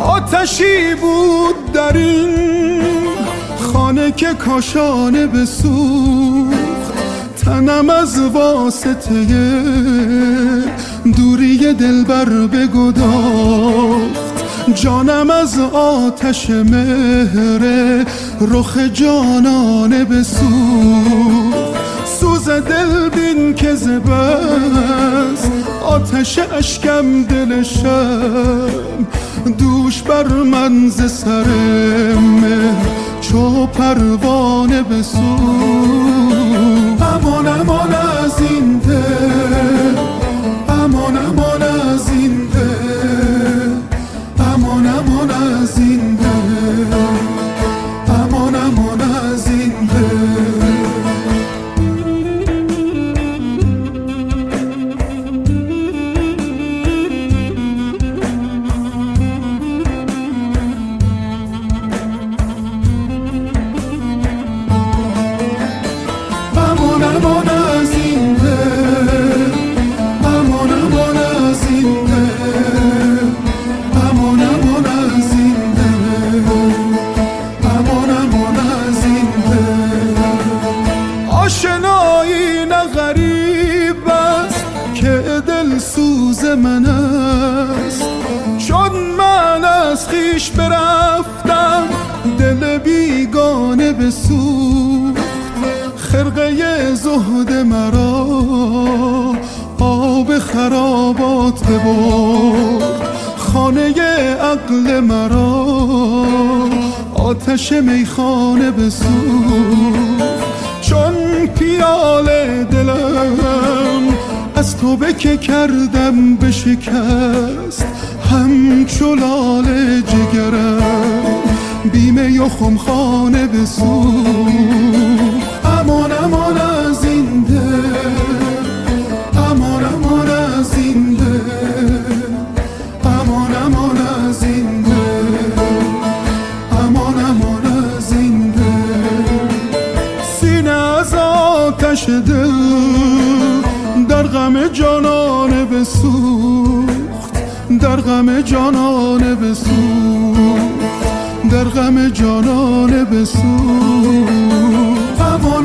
آتشی بود در این خانه که کاشانه بسوخت، تنم از واسطه دوری دلبر بگداخت، جانم از آتش مهر رخ جانانه بسوخت. سوز دل بین که زبست آتش اشکم دلشم، دوش بر من ز سر مهر چو پروانه بسوخت. امان امان از این دل، امان امان از این دل، امان امان از این دل، امان امان از این دل. آشنایی نه غریب است که دل سوز من است، چون من از خویش برفتم دل بیگانه بسوخت. خرقه زهد مرا آب خرابات ببرد، خانه عقل مرا آتش میخانه بسوخت. چون پیاله دلم از توبه که کردم بشکست، همچو لاله جگرم بیمه و خمخانه بسوخت. امان امان از این دل، امان امان از این دل، امان امان از این دل، امان امان از این دل. سینه از آتش دل در غم جانانه بسوخت، در غم جانانه بسوخت، در غم جانانه بسوخت.